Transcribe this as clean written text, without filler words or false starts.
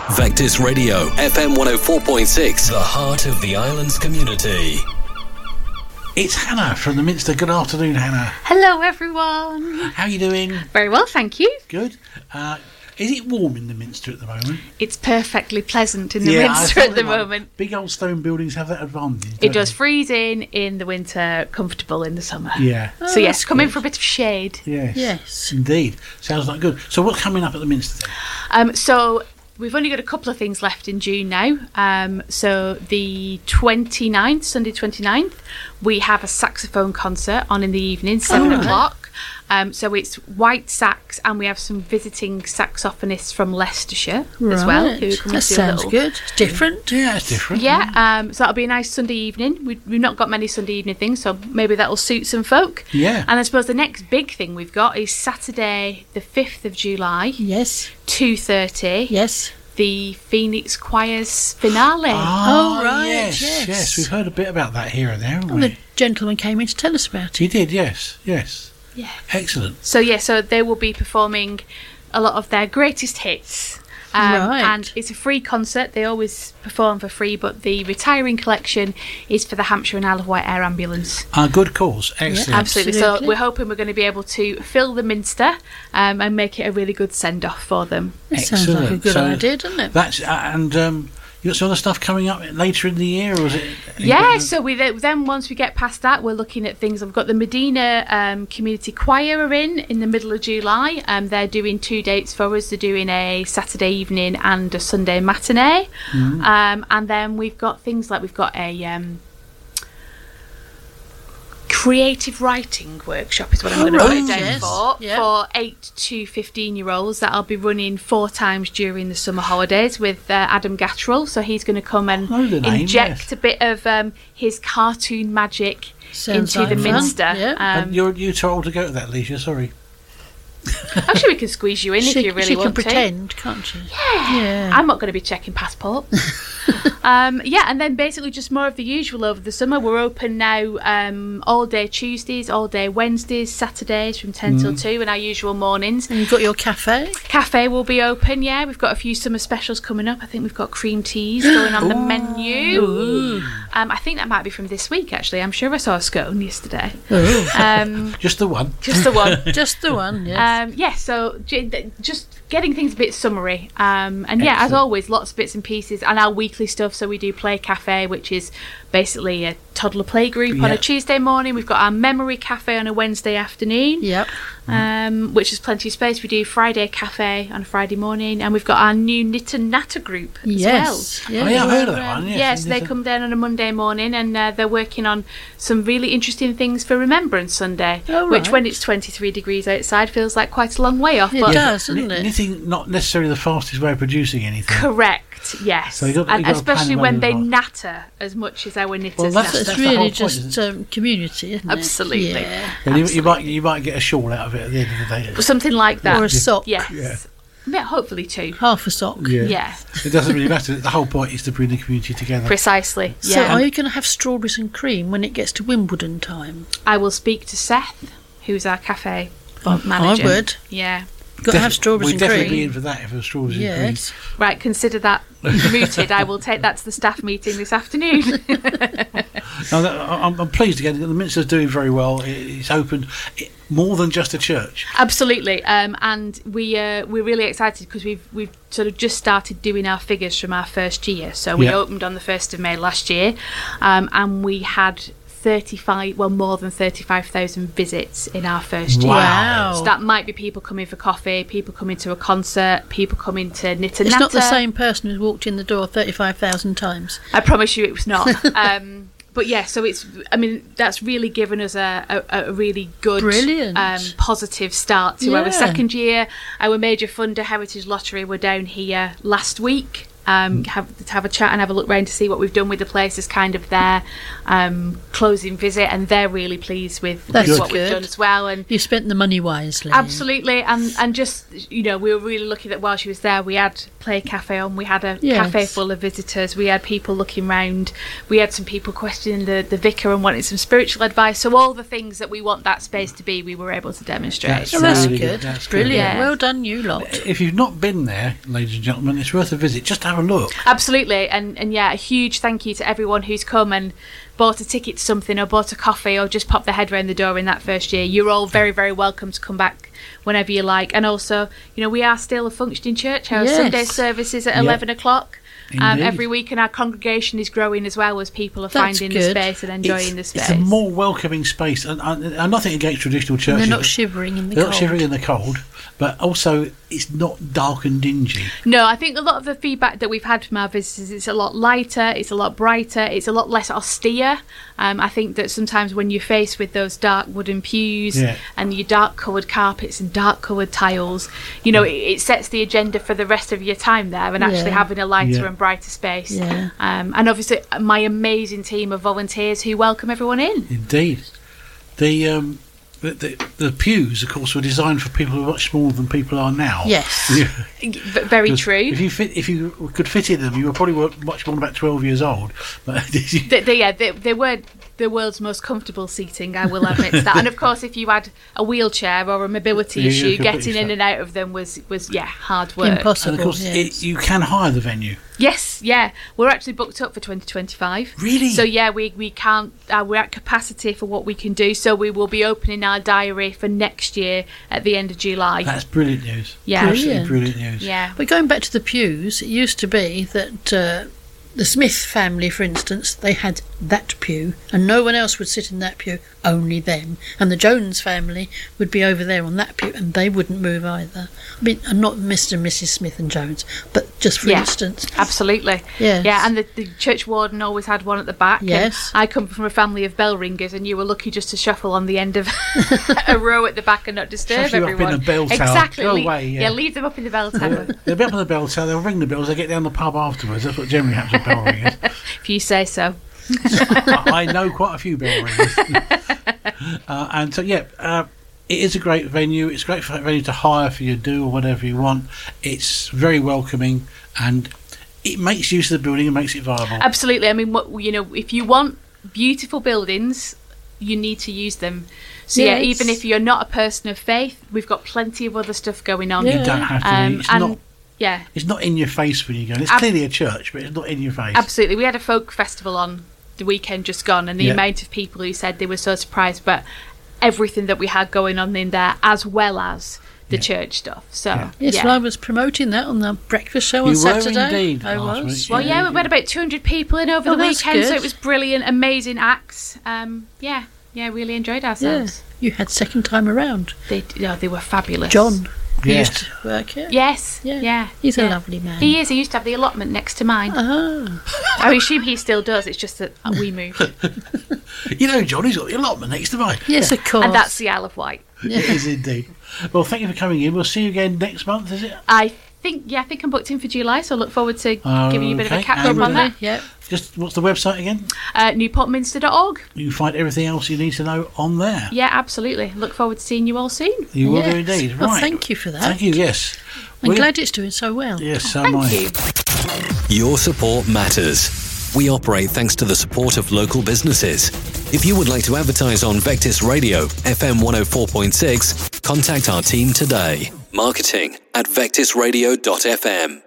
Vectis Radio, FM 104.6, the heart of the island's community. It's Hannah from the Minster. Good afternoon, Hannah. Hello, everyone. How are you doing? Very well, thank you. Good. Is it warm in the Minster at the moment? It's perfectly pleasant in the Minster at the moment. Big old stone buildings have that advantage. It does freeze in the winter, comfortable in the summer. Yeah. So yes, come in for a bit of shade. Yes. Indeed. Sounds like good. So what's coming up at the Minster then? So we've only got a couple of things left in June now. So the 29th, Sunday 29th, we have a saxophone concert on in the evening, 7 o'clock. So it's white sax, and we have some visiting saxophonists from Leicestershire as well. Who come that sounds good. It's different. Yeah, it's different. Yeah, so that'll be a nice Sunday evening. We've not got many Sunday evening things, so maybe that'll suit some folk. Yeah. And I suppose the next big thing we've got is Saturday the 5th of July. Yes. 2:30. Yes. The Phoenix Choir's finale. Oh, right. Yes. We've heard a bit about that here and there, haven't And we? the gentleman came in to tell us about it. He did, yes. Yeah. Excellent. So they will be performing a lot of their greatest hits. Right. And it's a free concert. They always perform for free, but the retiring collection is for the Hampshire and Isle of Wight Air Ambulance. Good cause. Excellent. Yeah, absolutely. So we're hoping we're going to be able to fill the Minster and make it a really good send-off for them. It sounds like a good idea, doesn't it? That's you got some other stuff coming up later in the year, or is it? Yeah, so then once we get past that, we're looking at things. I've got the Medina Community Choir are in the middle of July. They're doing 2 dates for us. They're doing a Saturday evening and a Sunday matinee. And then we've got things like we've got a creative writing workshop is what I'm going to put it down for 8 to 15-year-olds that I'll be running 4 times during the summer holidays with Adam Gattrell. So he's going to come and inject a bit of his cartoon magic into the Minster. And you're too old to go to that, Alicia, sorry. I'm sure we can squeeze you in if you really want to. She can pretend, can't she? Yeah. I'm not going to be checking passport. And then basically just more of the usual over the summer. We're open now all day Tuesdays, all day Wednesdays, Saturdays from 10 till 2 and our usual mornings. And you've got your cafe? Cafe will be open, yeah. We've got a few summer specials coming up. I think we've got cream teas going on the menu. I think that might be from this week, actually. I'm sure I saw a scone yesterday. Just the one. Just the one. Just the one, yes. So just getting things a bit summary. As always, lots of bits and pieces and our weekly stuff. So we do Play Cafe, which is basically a toddler play group on a Tuesday morning. We've got our Memory Cafe on a Wednesday afternoon. Yep. Which is plenty of space. We do Friday Cafe on a Friday morning, and we've got our new Knit and Natter group as well. Yeah, I've heard of that one. Yes, they come down on a Monday morning, and they're working on some really interesting things for Remembrance Sunday, which when it's 23 degrees outside feels like quite a long way off. It does, doesn't it? Knitting not necessarily the fastest way of producing anything. Correct. Yes, so you've got especially when they natter as much as our knitters natter. It's really just community, isn't it? Absolutely. Yeah. You might get a shawl out of it at the end of the day. Something like that. Or a sock. Yes. Yeah, hopefully 2. Half a sock. Yeah. It doesn't really matter. The whole point is to bring the community together. Precisely. So are you going to have strawberries and cream when it gets to Wimbledon time? I will speak to Seth, who's our cafe manager. I would. Yeah. Got to have strawberries and cream. We'd definitely be in for that if it was strawberries and cream. Right, consider that mooted. I will take that to the staff meeting this afternoon. I'm pleased again. The Minster's doing very well. It's opened more than just a church. Absolutely, and we're really excited because we've sort of just started doing our figures from our first year. So we opened on the 1st of May last year, and we had more than 35,000 visits in our first year. Wow. So that might be people coming for coffee, people coming to a concert, people coming to Knit and It's Natter. not the same person who's walked in the door 35,000 times. I promise you it was not. But yeah, so that's really given us a really good, brilliant, positive start to our second year. Our major funder, Heritage Lottery, were down here last week have a chat and have a look round to see what we've done with the place as kind of their closing visit, and they're really pleased with what we've done as well. And you spent the money wisely. Absolutely, and just we were really lucky that while she was there, we had Play Cafe on. We had a cafe full of visitors. We had people looking round. We had some people questioning the vicar and wanting some spiritual advice. So all the things that we want that space to be, we were able to demonstrate. That's really good. That's Brilliant. Yeah. Well done, you lot. If you've not been there, ladies and gentlemen, it's worth a visit. Just have a look. Absolutely, and yeah, a huge thank you to everyone who's come and bought a ticket to something or bought a coffee or just popped their head around the door in that first year. You're all very, very welcome to come back whenever you like. And also, we are still a functioning church. Our Sunday services at 11 o'clock every week, and our congregation is growing as well as people are finding the space and enjoying the space. It's a more welcoming space, and nothing against traditional churches. And they're not shivering in the cold. They're not shivering in the cold, but also it's not dark and dingy. No, I think a lot of the feedback that we've had from our visitors, it's a lot lighter, it's a lot brighter, it's a lot less austere. I think that sometimes when you're faced with those dark wooden pews and your dark coloured carpets and dark coloured tiles, it sets the agenda for the rest of your time there, and actually having a lighter and brighter space. Yeah. And obviously my amazing team of volunteers who welcome everyone in. Indeed. The pews, of course, were designed for people who are much smaller than people are now. Yes, very true. If you could fit in them, you were probably much more than about 12 years old. But they were the world's most comfortable seating, I will admit to that. And of course, if you had a wheelchair or a mobility issue, getting in and out of them was hard work. Impossible. And of course, you can hire the venue. Yes, we're actually booked up for 2025. Really? So we can't. We're at capacity for what we can do. So we will be opening our diary for next year at the end of July. That's brilliant news. Yeah, absolutely brilliant news. Yeah. But going back to the pews, it used to be that the Smith family, for instance, they had that pew, and no one else would sit in that pew, only them. And the Jones family would be over there on that pew, and they wouldn't move either. I mean, not Mr. and Mrs. Smith and Jones, but just for instance. Absolutely. Yes. Yeah, and the church warden always had one at the back. Yes. I come from a family of bell ringers, and you were lucky just to shuffle on the end of a row at the back and not disturb Shuffle everyone. up in the bell tower. Exactly. Go away, yeah, leave them up in the bell tower. They'll be up on the bell tower, they'll ring the bells, they get down the pub afterwards. That's what generally happens with bell ringers. If you say so. I know quite a few bell ringers. And so, it is a great venue. It's a great venue to hire for your do or whatever you want. It's very welcoming, and it makes use of the building and makes it viable. Absolutely. I mean, if you want beautiful buildings, you need to use them. So even if you're not a person of faith, we've got plenty of other stuff going on. You don't have to. It's not in your face when you go. It's clearly a church, but it's not in your face. Absolutely. We had a folk festival on the weekend just gone, and the amount of people who said they were so surprised, but everything that we had going on in there, as well as the church stuff. So well, I was promoting that on the breakfast show on Saturday. You were indeed. I was. Well, we had about 200 people in over the weekend, good. So it was brilliant, amazing acts. Really enjoyed ourselves. You had second time around. They were fabulous. John. He Yes. used to work here. Yes. Yeah. He's a lovely man. He is. He used to have the allotment next to mine. I assume he still does. It's just that we moved. Johnny's got the allotment next to mine. Yes, of course. And that's the Isle of Wight. It is indeed. Well, thank you for coming in. We'll see you again next month, is it? I think I'm booked in for July, so I look forward to giving you a bit of a catch-up on that. Yeah. Just what's the website again? newportminster.org. You can find everything else you need to know on there. Yeah, absolutely. Look forward to seeing you all soon. You will do indeed. Right. Well, thank you for that. Thank you, yes. I'm glad it's doing so well. Yes, so am I. Thank you. Your support matters. We operate thanks to the support of local businesses. If you would like to advertise on Vectis Radio, FM 104.6, contact our team today. Marketing@vectisradio.fm.